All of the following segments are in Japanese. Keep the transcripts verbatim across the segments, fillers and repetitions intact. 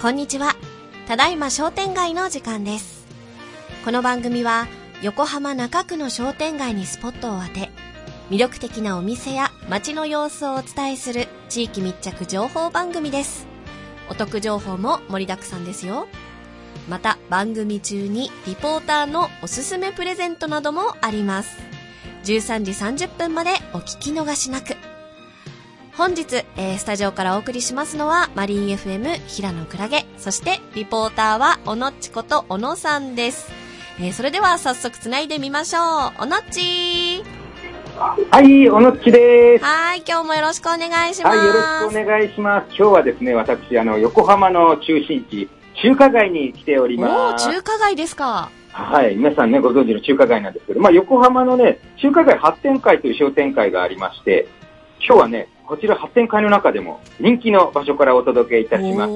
こんにちは。ただいま商店街の時間です。この番組は横浜中区の商店街にスポットを当て、魅力的なお店や街の様子をお伝えする地域密着情報番組です。お得情報も盛りだくさんですよ。また番組中にリポーターのおすすめプレゼントなどもあります。じゅうさんじさんじゅっぷんまでお聞き逃しなく。本日、えー、スタジオからお送りしますのはマリン エフエム 平野クラゲ、そしてリポーターはおのっちこと小野さんです。えー、それでは早速つないでみましょう。おのっちー。 はい、おのっちです。 はい、今日もよろしくお願いします。 はい、よろしくお願いします。今日はですね、私あの横浜の中心地中華街に来ております。 おー、中華街ですか。 はい、皆さんねご存知の中華街なんですけど、まあ横浜のね中華街発展会という商店会がありまして、今日はねこちら発展会の中でも人気の場所からお届けいたします。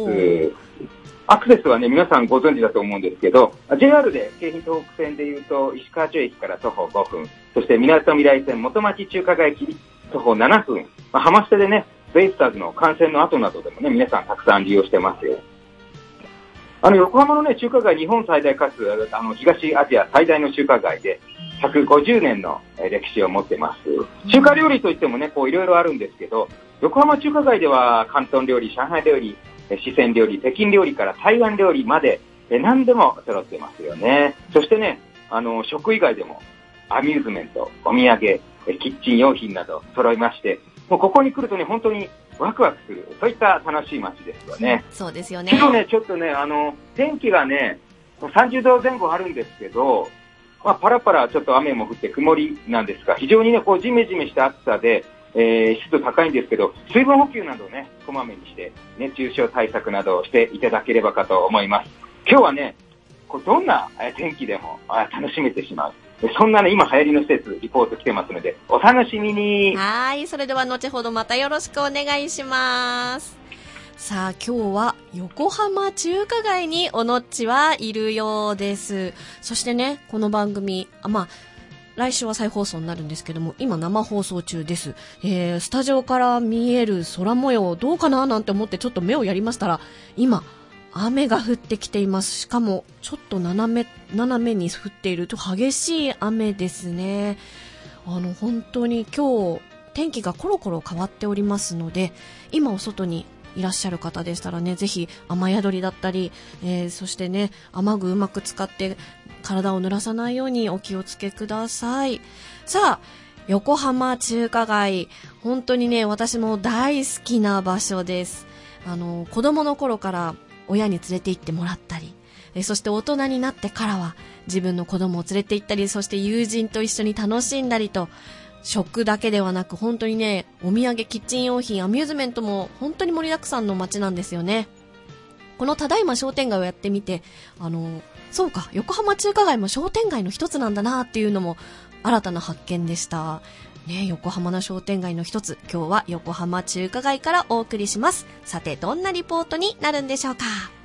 アクセスはね皆さんご存知だと思うんですけど、 ジェイアール で京浜東北線でいうと石川町駅から徒歩ごふん、そしてみなとみらい線元町中華街駅徒歩ななふん、まあ、浜捨てでねベイスターズの観戦の後などでもね皆さんたくさん利用してますよ。あの横浜のね中華街、日本最大かつあの東アジア最大の中華街でひゃくごじゅうねんの歴史を持ってます。中華料理といってもねこういろいろあるんですけど、横浜中華街では広東料理、上海料理、四川料理、北京料理から台湾料理まで何でも揃ってますよね。そしてねあの食以外でもアミューズメント、お土産、キッチン用品など揃いまして、もうここに来るとね本当にワクワクする、そういった楽しい街ですよね。 そうですよね。 今日ねちょっとねあの天気がねさんじゅうどぜん後あるんですけど、まあ、パラパラちょっと雨も降って曇りなんですが、非常にねこうジメジメした暑さで、えー、湿度高いんですけど、水分補給などをねこまめにして熱中症対策などをしていただければかと思います。今日はねこうどんな天気でも楽しめてしまう、そんなね今流行りの施設リポート来てますのでお楽しみに。 はい、それでは後ほどまたよろしくお願いします。さあ今日は横浜中華街におのっちはいるようです。そしてねこの番組あまあ来週は再放送になるんですけども、今生放送中です。えー、スタジオから見える空模様どうかななんて思ってちょっと目をやりましたら、今雨が降ってきています。しかもちょっと斜め斜めに降っていると激しい雨ですね。あの本当に今日天気がコロコロ変わっておりますので、今お外にいらっしゃる方でしたらね、ぜひ雨宿りだったり、えー、そしてね雨具うまく使って体を濡らさないようにお気をつけください。さあ横浜中華街、本当にね私も大好きな場所です。あの子供の頃から親に連れて行ってもらったり、えそして大人になってからは自分の子供を連れて行ったり、そして友人と一緒に楽しんだりと、食だけではなく本当にねお土産、キッチン用品、アミューズメントも本当に盛りだくさんの街なんですよね。このただいま商店街をやってみて、あのそうか横浜中華街も商店街の一つなんだなっていうのも新たな発見でしたね。横浜の商店街の一つ、今日は横浜中華街からお送りします。さてどんなリポートになるんでしょうか。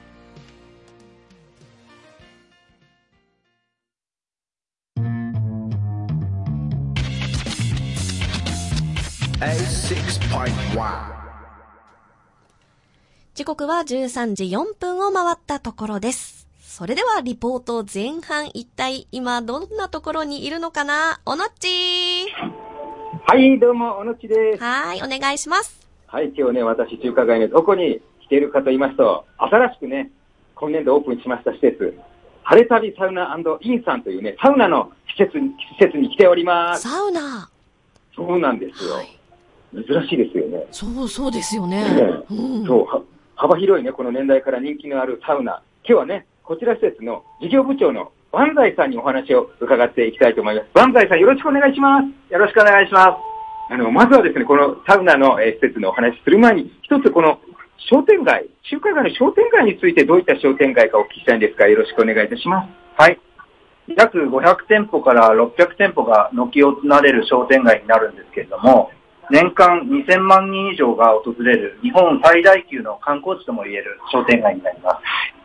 時刻はじゅうさんじよんぷんを回ったところです。それではリポート前半、一体今どんなところにいるのかな。おのっちー。 はいどうもおのっちです。 はいお願いします。 はい、今日ね私中華街のどこに来ているかと言いますと、新しくね今年度オープンしました施設、晴れ旅サウナ&インさんというねサウナの施設に施設に来ております。 サウナ。 そうなんですよ、はい、珍しいですよね。 そうそうですよね、うん、 そう幅広いねこの年代から人気のあるサウナ、今日はねこちら施設の事業部長の万歳さんにお話を伺っていきたいと思います。万歳さんよろしくお願いします。 よろしくお願いします。 あのまずはですねこのサウナの、えー、施設のお話する前に、一つこの商店街、中華街の商店街についてどういった商店街かお聞きしたいんですがよろしくお願いいたします。 はい、約ごひゃくてんぽからろっぴゃくてんぽが軒を連ねる商店街になるんですけれども、年間にせんまんにん以上が訪れる日本最大級の観光地ともいえる商店街になります。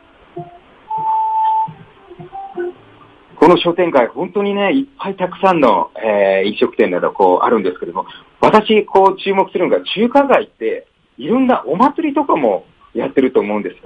この商店街本当にねいっぱいたくさんの、えー、飲食店などこうあるんですけれども、私こう注目するのが中華街っていろんなお祭りとかもやってると思うんですが、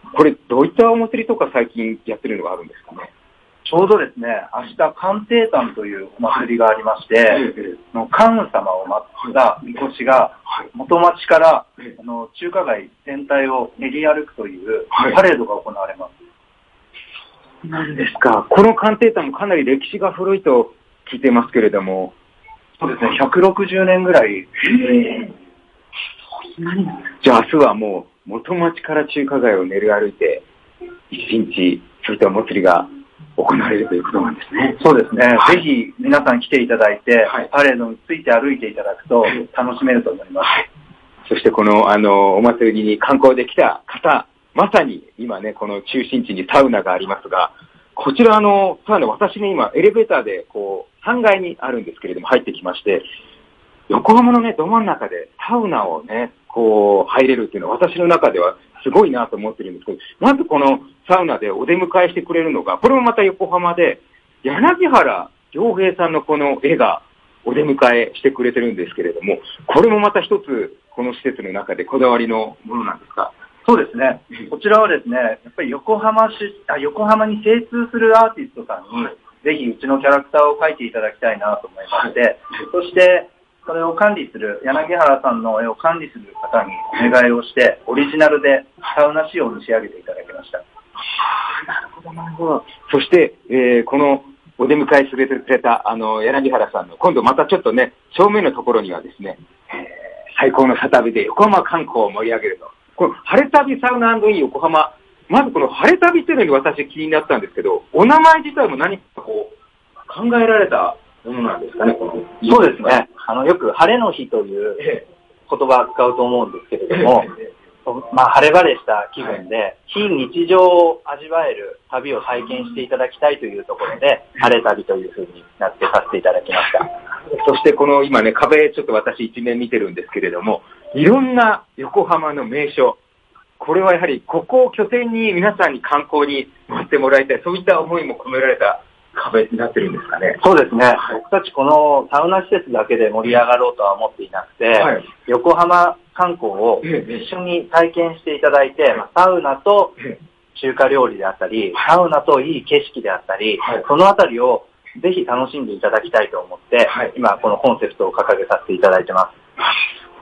これ、どういったお祭りとか最近やってるのがあるんですかね。 ちょうどですね、明日、寒帝誕というお祭りがありまして、はい、関羽様を祀ったみこしが、元町から、はい、あの中華街全体を練り歩くというパレードが行われます。 はい、なんですか。この寒帝誕もかなり歴史が古いと聞いてますけれども。 そうですね、ひゃくろくじゅうねんぐらい。へー、 そんなに。じゃあ明日はもう元町から中華街を練り歩いて、一日、そういったお祭りが行われるということなんですね。 そうですね。はい、ぜひ皆さん来ていただいて、はい、パレードについて歩いていただくと楽しめると思います。はい、 そしてこの、あの、お祭りに観光で来た方、まさに今ね、この中心地にサウナがありますが、こちらあの、サウナ、私ね、今エレベーターでこう、さんがいにあるんですけれども、入ってきまして、横浜のね、ど真ん中でサウナをね、こう、入れるっていうのは私の中ではすごいなと思ってるんですけど、まずこのサウナでお出迎えしてくれるのが、これもまた横浜で、柳原良平さんのこの絵がお出迎えしてくれてるんですけれども、これもまた一つ、この施設の中でこだわりのものなんですか？ そうですね。こちらはですね、やっぱり横浜市、あ、横浜に精通するアーティストさんに、はい、ぜひうちのキャラクターを描いていただきたいなと思いまして、はい、そして、それを管理する、柳原さんの絵を管理する方にお願いをして、オリジナルでサウナ仕様に仕上げていただきました。 なるほど、なるほど。そして、えー、このお出迎えしてくれた、あの、柳原さんの、今度またちょっとね、正面のところにはですね、えー、最高の旅で横浜観光を盛り上げると。この晴れ旅サウナ&イン横浜、まずこの晴れ旅っていうのに私気になったんですけど、お名前自体も何かこう、考えられたものなんですかね、この。 そうですね。あの、よく晴れの日という言葉を使うと思うんですけれども、まあ、晴れ晴れした気分で、非日常を味わえる旅を体験していただきたいというところで、晴れ旅という風になってさせていただきました。 そしてこの今ね、壁ちょっと私一面見てるんですけれども、いろんな横浜の名所、これはやはりここを拠点に皆さんに観光に回ってもらいたい、そういった思いも込められた壁になってるんですかね。 そうですね。はい、僕たちこのサウナ施設だけで盛り上がろうとは思っていなくて、はい、横浜観光を一緒に体験していただいて、サウナと中華料理であったり、サウナといい景色であったり、はい、そのあたりをぜひ楽しんでいただきたいと思って、はい、今このコンセプトを掲げさせていただいてます。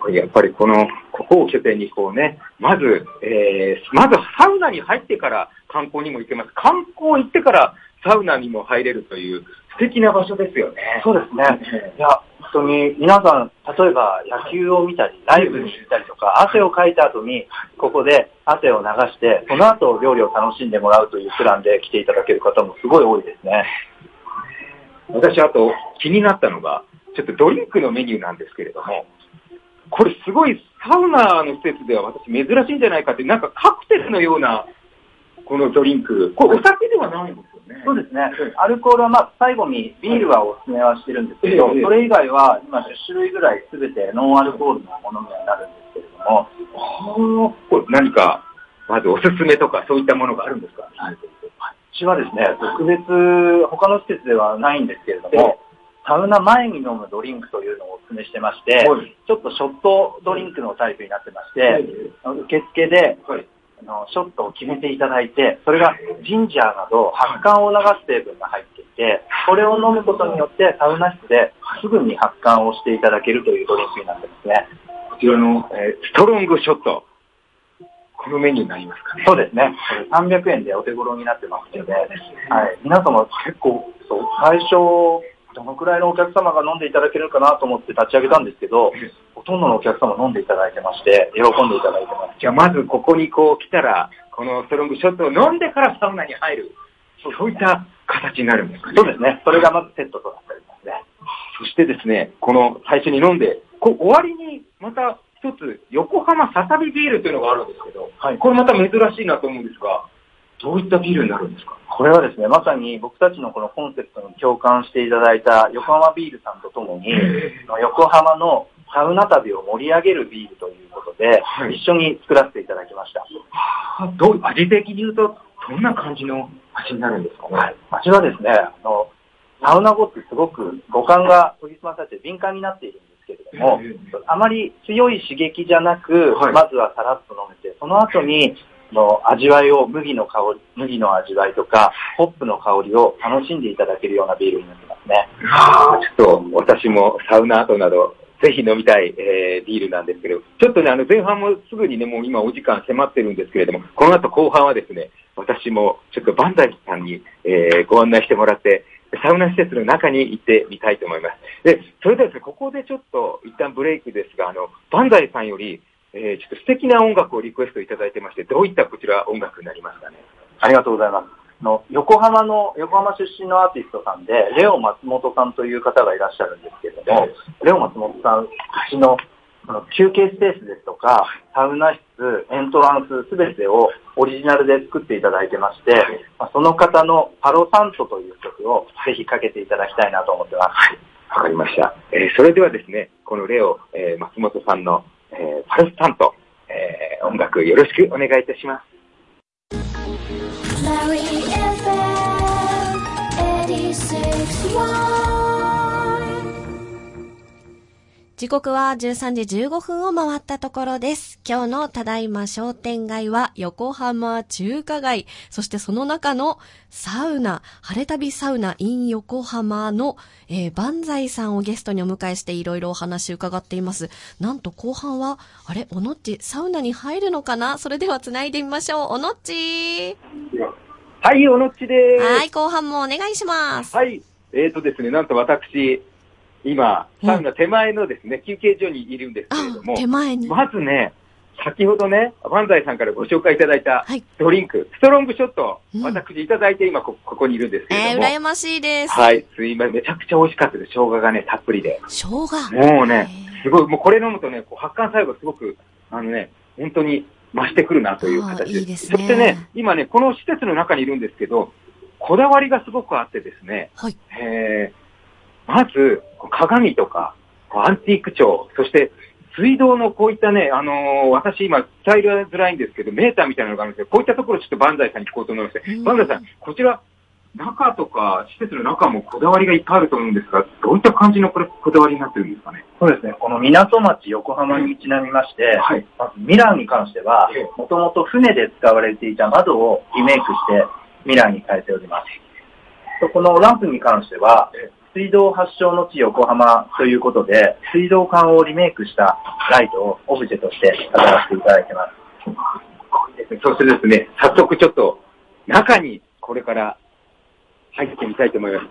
やっぱりこの、ここを拠点にこうね、まず、えー、まずサウナに入ってから観光にも行けます。観光行ってからサウナにも入れるという素敵な場所ですよね。 そうですね。いや、本当に皆さん、例えば野球を見たり、ライブに行ったりとか、汗をかいた後に、ここで汗を流して、その後料理を楽しんでもらうというプランで来ていただける方もすごい多いですね。 私、あと気になったのが、ちょっとドリンクのメニューなんですけれども、これすごいサウナの施設では私珍しいんじゃないかって、なんかカクテルのようなこのドリンク、これお酒ではないんですよね。 そうですね。アルコールはまあ最後にビールはおすすめはしてるんですけど、ええ、それ以外は今じゅっしゅるいぐらいすべてノンアルコールのものになるんですけれども、 はこれ何かまずおすすめとかそういったものがあるんですか？はい、 うちはですね、特別他の施設ではないんですけれども、サウナ前に飲むドリンクというのをお勧めしてまして、はい、ちょっとショットドリンクのタイプになってまして、はい、受付で、はい、あのショットを決めていただいて、それがジンジャーなど発汗を流す成分が入っていて、これを飲むことによってサウナ室ですぐに発汗をしていただけるというドリンクになってますね。 こちらの、えー、ストロングショット、このメニューになりますかね。 そうですね。さんびゃくえんでお手頃になってますので、はい、皆様結構そう最初どのくらいのお客様が飲んでいただけるかなと思って立ち上げたんですけど、ほとんどのお客様飲んでいただいてまして、喜んでいただいてます。 じゃあまずここにこう来たら、このストロングショットを飲んでからサウナに入る。そういった形になるんですかね。 そうですね。それがまずセットとなっておりますね。 そしてですね、この最初に飲んで、こう終わりにまた一つ、横浜ささびビールというのがあるんですけど、はい、これまた珍しいなと思うんですが、どういったビールになるんですか？ これはですね、まさに僕たちのこのコンセプトに共感していただいた横浜ビールさんとともに、横浜のサウナ旅を盛り上げるビールということで、はい、一緒に作らせていただきました。 はあ、どう味的に言うと、どんな感じの味になるんですかね？ はい、味はですね、あの、サウナ後ってすごく五感が研ぎ澄まされて敏感になっているんですけれども、あまり強い刺激じゃなく、はい、まずはさらっと飲めて、その後にの味わいを、麦の香り、麦の味わいとか、ホップの香りを楽しんでいただけるようなビールになってますね。 ああ、ちょっと私もサウナ後など、ぜひ飲みたい、えー、ビールなんですけど、ちょっとね、あの前半もすぐにね、もう今お時間迫ってるんですけれども、この後後半はですね、私もちょっとバンダイさんに、えー、ご案内してもらって、サウナ施設の中に行ってみたいと思います。で、それではですね、ここでちょっと一旦ブレイクですが、あの、バンダイさんより、えー、ちょっと素敵な音楽をリクエストいただいてまして、どういったこちら音楽になりますかね。 ありがとうございます。の横浜の、横浜出身のアーティストさんで、レオ松本さんという方がいらっしゃるんですけれども、レオ松本さん、うちの休憩スペースですとか、サウナ室、エントランスすべてをオリジナルで作っていただいてまして、まあ、その方のパロサントという曲をぜひかけていただきたいなと思ってます。 はい、わかりました。えー、それではですね、このレオ、えー、松本さんの、えー、パロサント、えー、音楽よろしくお願いいたします。 時刻はじゅうさんじじゅうごふんを回ったところです。今日のただいま商店街は横浜中華街、そしてその中のサウナ、晴れ旅サウナ in 横浜の、えー、万歳さんをゲストにお迎えしていろいろお話伺っています。なんと後半は、あれ、おのっちサウナに入るのかな？それではつないでみましょう。おのっち。 はい、おのっちです。 はい、後半もお願いします。 はい、えーとですね、なんと私、今、サウナ手前のですね、うん、休憩所にいるんですけれども、 手前に。 まずね、先ほどね、万歳さんからご紹介いただいたドリンク、はい、ストロングショット、うん、私いただいて今こ、ここにいるんですけれども。 えー、羨ましいです。 はい、すいません。めちゃくちゃ美味しかったです。生姜がね、たっぷりで。 生姜もうね、すごい、もうこれ飲むとね、こう発汗作用がすごく、あのね、本当に増してくるなという形です。いいですね。そしてね、今ね、この施設の中にいるんですけど、こだわりがすごくあってですね、 はい。 えーまず、鏡とか、アンティーク調、そして水道のこういったね、あのー、私今伝えづらいんですけど、メーターみたいなのがあるんですけど、こういったところちょっと万歳さんに聞こうと思いまして、万歳さん、こちら、中とか、施設の中もこだわりがいっぱいあると思うんですが、どういった感じのこれ、こだわりになってるんですかね。 そうですね、この港町横浜にちなみまして、はい、まずミラーに関しては、もともと船で使われていた窓をリメイクしてミラーに変えております。このランプに関しては、水道発祥の地横浜ということで、水道管をリメイクしたライトをオブジェとして飾らせていただいてます。 そしてですね、早速ちょっと中にこれから入ってみたいと思います。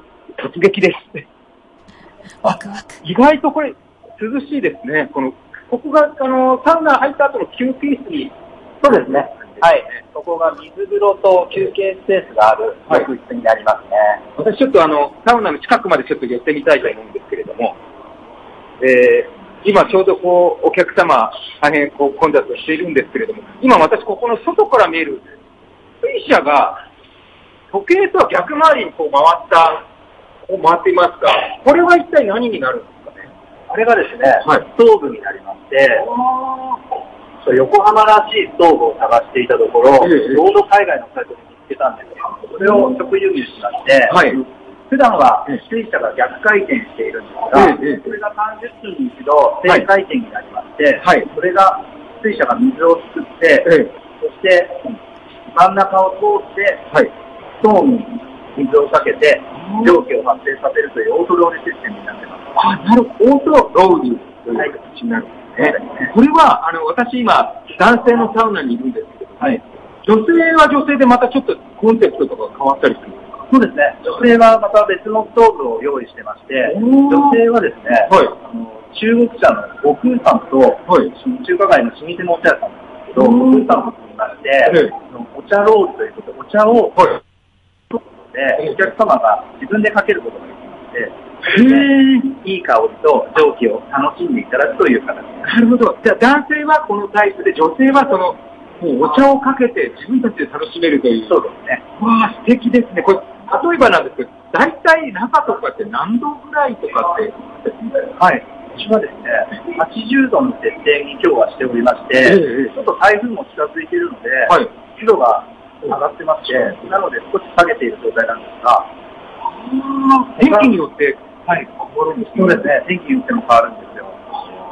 突撃です。 ワクワク。 意外とこれ涼しいですね。この、ここがあの、サウナ入った後の休憩室に。 そうですね。はい。ここが水風呂と休憩スペースがある浴室になりますね。 はい、私ちょっとあの、サウナの近くまでちょっと寄ってみたいと思うんですけれども、えー、今ちょうどこう、お客様、大変こう混雑しているんですけれども、今私ここの外から見える水車が、時計とは逆回りにこう回った、こう回っていますが、これは一体何になるんですかね。 これがですね、 はい、 ストーブになりまして、横浜らしいストーブを探していたところ、ちょうど海外のサイトに見つけたんですけど、それを直輸入しまして、はい、普段は水車が逆回転しているんですが、それがさんじゅっぷんに一度正回転になりまして、はい、それが水車が水を作って、はい、そして真ん中を通って、はい、ストーンに水をかけて蒸気を発生させるというオートロールシステムになっています。 あ、なるほど。オートロールという形になるんですね。はい、これは、あの、私今、男性のサウナにいるんですけど、はい、女性は女性でまたちょっとコンセプトとか変わったりするんですか？ そうですね。女性はまた別のストーブを用意してまして、女性はですね、はい、あの中国茶の悟空さんと、はい、中華街の老舗のお茶屋さんなんですけど、悟空さんを作りまして、はい、お茶ロールということで、お茶を、はいでお客様が自分でかけることができまして、いい香りと蒸気を楽しんでいただくという形です。 なるほど。じゃあ男性はこのタイプで、女性はその、もうお茶をかけて自分たちで楽しめるという。 そうですね。 わあ、素敵ですね。これ、例えばなんですけど、大体中とかって何度ぐらいとかって。 はい。うちはですね、はちじゅうどの設定に今日はしておりまして、ええ、ちょっと台風も近づいているので、はい、湿度が上がってまして、なので少し下げている状態なんですが、 天気によって、はい、変わるんですね。 そうですね、天気によっても変わるんですよ。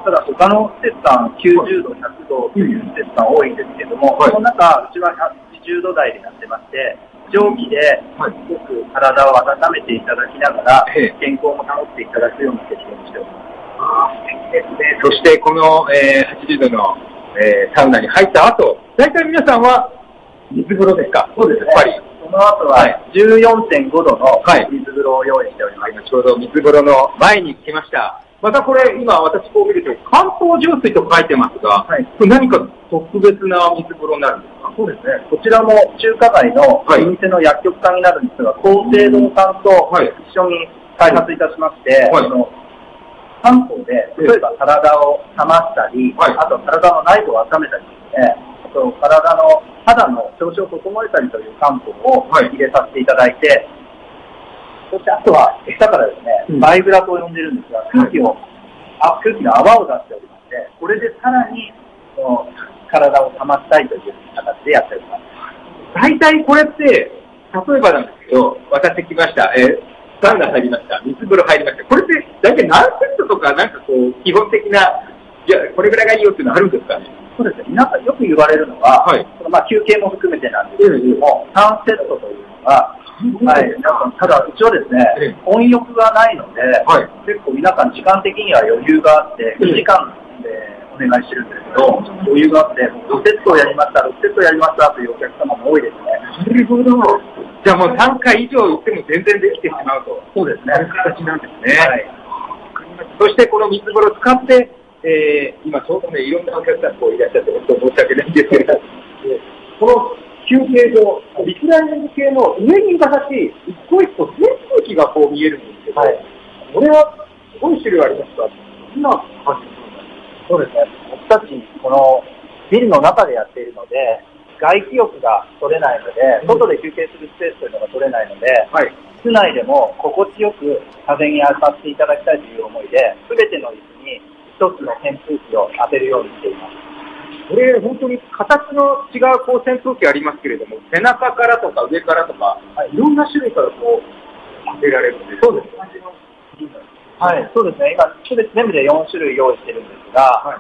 ただ他の施設さんきゅうじゅうど、ひゃくどという施設さん多いんですけども、 はい、 その中、うちはひゃくはちじゅうど台になってまして、蒸気ですごく体を温めていただきながら、健康も保っていただくような設計にしております。 そしてこの、えー、はちじゅうどの、えー、サウナに入った後、大体皆さんは水風呂ですか？ そうですね。 やっぱり。 その後は じゅうよんてんごどの水風呂を用意しております。 はい、ちょうど水風呂の前に来ました。またこれ、今私こう見ると、関東浄水と書いてますが、はい、これ何か特別な水風呂になるんですか？ そうですね。こちらも中華街の老舗の薬局さんになるんですが、厚生堂さんと一緒に開発いたしまして、はいはい、その漢方で、例えば体を冷ましたり、はい、あと体の内部を温めたりですね、あと体の肌の調子を整えたりという漢方を入れさせていただいて、はい、そしてあとは下からですね、うん、バイブラと呼んでるんですが、空気を、あ空気の泡を出しておりまして、これでさらにその体を冷ましたいという形でやっております。 大体これって、例えばなんですけど、私来ました。えーサウナ入りました。水風呂入りました。これって大体何セットとかなんかこう基本的な、いやこれぐらいがいいよっていうのはあるんですかね？ そうですね。皆さんよく言われるのは、はい、そのまあ休憩も含めてなんですけれども、さんセットというのが、はい、皆さんただうちはですね、温浴がないので、はい、結構皆さん時間的には余裕があってにじかんでお願いしてるんですけど、余裕があってごセットをやりました、ろくセットやりましたというお客様も多いですね。 なるほど。じゃあもうさんかい以上行っても全然できてしまうと。 そうですね。 そういう形なんですね。はい。そしてこの水風呂を使って、えー、今ちょうどね、いろんなお客さんこういらっしゃって、本当申し訳ないんですけれど、この休憩所、リクライニング系の上に形、一個一個扇風機がこう見えるんですけど、はい、これはどういう種類ありますか？どんな感じですか？ そうですね。僕たち、このビルの中でやっているので、外気浴が取れないので、外で休憩するスペースというのが取れないので、はい、室内でも心地よく風に当たっていただきたいという思いで、すべての椅子に一つの扇風機を当てるようにしています。 これ、本当に形の違うこう扇風機ありますけれども、背中からとか上からとか、はい、いろんな種類からこう当てられるので、そうですね。 はい、そうですね。今、全部でよんしゅるい用意してるんですが、はい、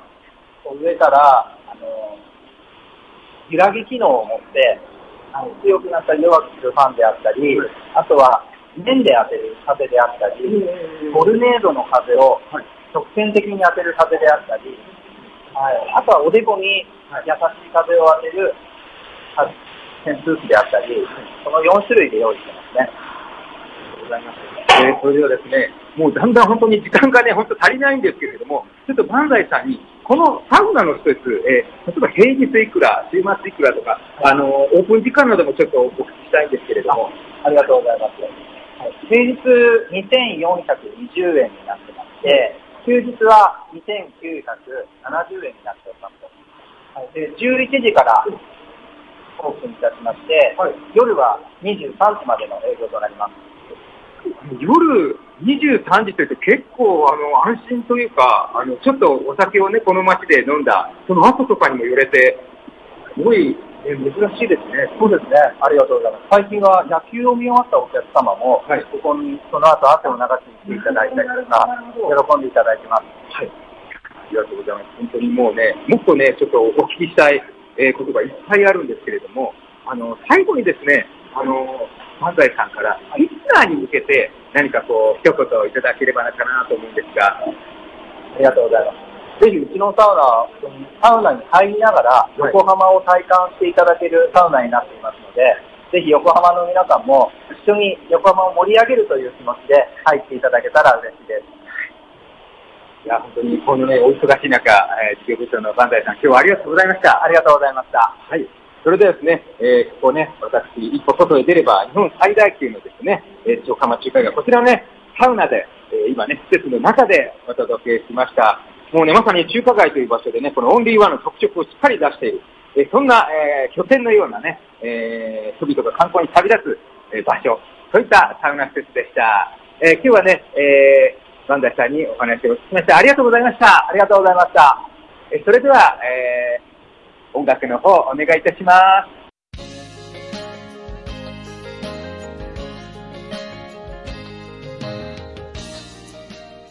上から、あの、揺らぎ機能を持って、はい、強くなったり弱くするファンであったり、はい、あとは面で当てる風であったり、トルネードの風を直線的に当てる風であったり、はい、あとはおでこに優しい風を当てる扇風機であったり、そのよんしゅるいで用意してますね。 ありがとうございます。えー、それではですね、もうだんだん本当に時間がね、本当足りないんですけれども、ちょっと万歳さんに、このサウナの施設、えー、例えば平日いくら、週末いくらとか、あの、オープン時間などもちょっとお聞きしたいんですけれども。 あ, ありがとうございます。はい、平日にせんよんひゃくにじゅうえんになってまして、休日はにせんきゅうひゃくななじゅうえんになっております。はい、でじゅういちじからオープンいたしまして、はい、夜はにじゅうさんじまでの営業となります。 夜にじゅうさんじというと結構あの安心というか、あのちょっとお酒をね、この街で飲んだ、その後とかにも寄れて、すごい、ね、珍しいですね。 そうですね。ありがとうございます。最近は野球を見終わったお客様も、はい、ここにその後汗を流しに来ていただいたりとか、喜んでいただいてます。 はい。ありがとうございます。本当にもうね、もっとね、ちょっとお聞きしたい、えー、ことがいっぱいあるんですけれども、あの、最後にですね、あの、万歳さんからリスナーに向けて何かこう一言いただければなかなと思うんですが。 ありがとうございます。ぜひうちのサウナ、サウナに入りながら横浜を体感していただけるサウナになっていますので、はい、ぜひ横浜の皆さんも一緒に横浜を盛り上げるという気持ちで入っていただけたら嬉しいです。 いや、本当にこのね、お忙しい中、えー、事業部長の万歳さん、今日はありがとうございました。 ありがとうございました。 はい。それではですね、えー、ここね、私、一歩外へ出れば、日本最大級のですね、えー、横浜中華街、こちらね、サウナで、えー、今ね、施設の中でお届けしました。もうね、まさに中華街という場所でね、このオンリーワンの特色をしっかり出している、えー、そんな、えー、拠点のようなね、えー、人々が観光に旅立つ、えー、場所、そういったサウナ施設でした。えー、今日はね、えー、万歳さんにお話を聞きました。ありがとうございました。 ありがとうございました。 えー、それでは、えー音楽の方お願いいたします。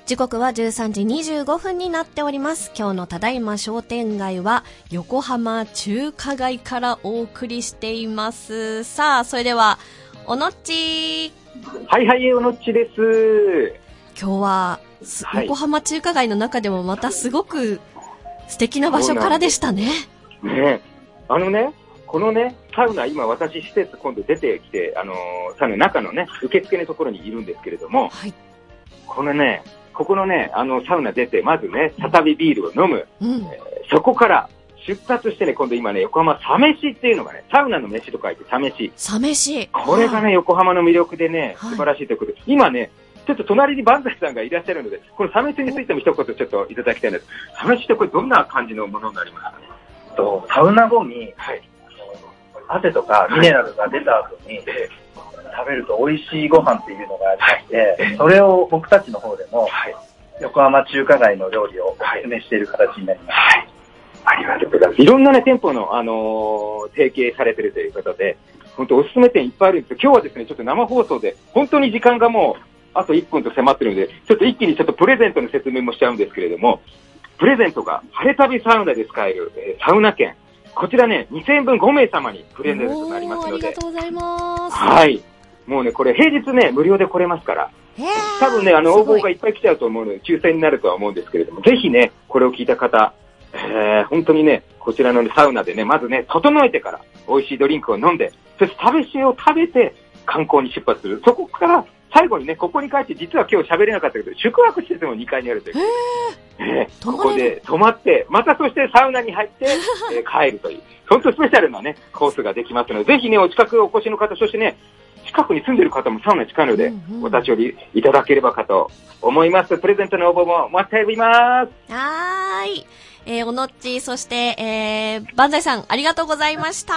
時刻はじゅうさんじにじゅうごふんになっております。今日のただいま商店街は横浜中華街からお送りしています。さあ、それではおのっち。 はいはい、おのっちです。 今日は、はい、横浜中華街の中でもまたすごく素敵な場所からでしたね。 ね、あのね、このね、サウナ、今私施設今度出てきて、あのー、サウナの中のね、受付のところにいるんですけれども、はい、このね、ここのね、あの、サウナ出て、まずね、再びビールを飲む。うん、えー、そこから出発してね、今度今ね、横浜サ飯っていうのがね、サウナの飯と書いてサ飯。 サ飯。 これがね、横浜の魅力でね、素晴らしいということで、はい、今ね、ちょっと隣に万歳さんがいらっしゃるので、このサ飯についても一言ちょっといただきたいんです。サ飯ってこれどんな感じのものになりますかね。 とサウナ後に、はい、汗とかミネラルが出た後に、はい、食べると美味しいご飯っていうのがありまして、はい、それを僕たちの方でも、はい、横浜中華街の料理をお勧めしている形になります。はい、 ありがとうございます。いろんなね、店舗の、あのー、提携されているということで、本当おすすめ店いっぱいあるんですけど、今日はですね、ちょっと生放送で、本当に時間がもう、あといっぷんと迫ってるので、ちょっと一気にちょっとプレゼントの説明もしちゃうんですけれども、プレゼントが晴れ旅サウナで使える、えー、サウナ券。こちらね、にせんえんぶんごめい様にプレゼントとなりますので。 ありがとうございます。 はい。もうね、これ平日ね、無料で来れますから。多分ね、あの、応募がいっぱい来ちゃうと思うので、抽選になるとは思うんですけれども、ぜひね、これを聞いた方、えー、本当にね、こちらの、ね、サウナでね、まずね、整えてから美味しいドリンクを飲んで、そして食べしを食べて観光に出発する。そこから最後にね、ここに帰って実は今日喋れなかったけど、宿泊施設もにかいにあるという。えー、ここで泊まって、またそしてサウナに入って、えー、帰るという、本当スペシャルなね、コースができますので、ぜひね、お近くお越しの方、そしてね、近くに住んでる方もサウナ近いので、うんうん、お立ち寄りいただければかと思います。プレゼントの応募も待っております。 はーい。えー、おのっち、そして、えー、万歳さん、ありがとうございました。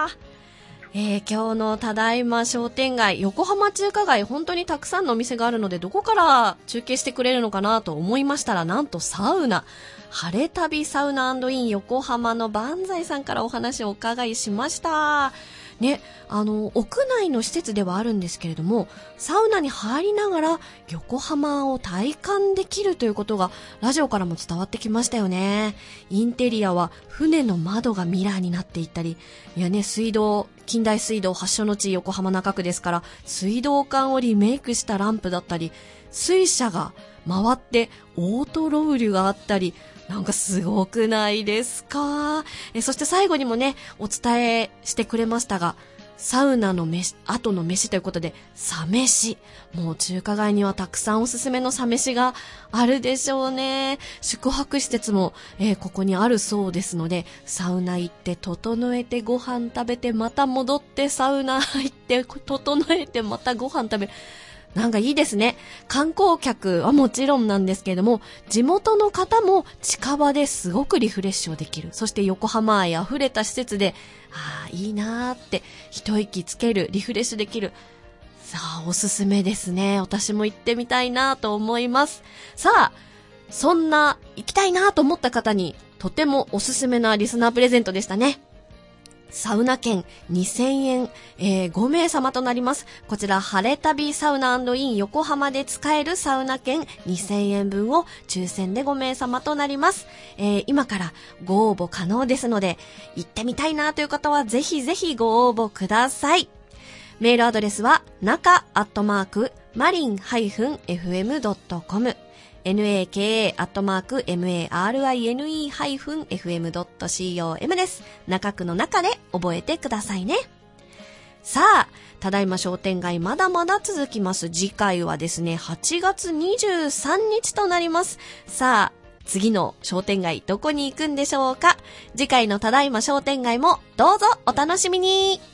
えー、今日のただいま商店街、横浜中華街、本当にたくさんのお店があるので、どこから中継してくれるのかなと思いましたら、なんとサウナ、晴れ旅サウナ&イン横浜の万歳さんからお話をお伺いしました。ね、あの、屋内の施設ではあるんですけれども、サウナに入りながら横浜を体感できるということがラジオからも伝わってきましたよね。インテリアは船の窓がミラーになっていったり、いやね、水道、近代水道発祥の地横浜中区ですから、水道管をリメイクしたランプだったり、水車が回ってオートロウリュがあったり、なんかすごくないですか。えそして最後にもね、お伝えしてくれましたが、サウナの飯、後の飯ということで、サ飯。もう中華街にはたくさんおすすめのサ飯があるでしょうね。宿泊施設も、えー、ここにあるそうですので、サウナ行って整えてご飯食べて、また戻ってサウナ入って整えてまたご飯食べる。なんかいいですね。観光客はもちろんなんですけれども、地元の方も近場ですごくリフレッシュをできる。そして横浜愛あふれた施設で、ああ、いいなーって一息つける、リフレッシュできる。さあ、おすすめですね。私も行ってみたいなと思います。さあ、そんな行きたいなと思った方に、とてもおすすめなリスナープレゼントでしたね。サウナ券にせんえん、えー、ごめい様となります。こちら、晴れ旅サウナ&イン横浜で使えるサウナ券にせんえんぶんを抽選でごめい様となります。えー、今からご応募可能ですので、行ってみたいなという方はぜひぜひご応募ください。メールアドレスは、なかアットマーク、マリン エフエム ドットコム。ナカ アットマーク マリン エフエム ドットコム です。中区の中で覚えてくださいね。さあ、ただいま商店街まだまだ続きます。次回はですね、はちがつにじゅうさんにちとなります。さあ、次の商店街どこに行くんでしょうか。次回のただいま商店街もどうぞお楽しみに。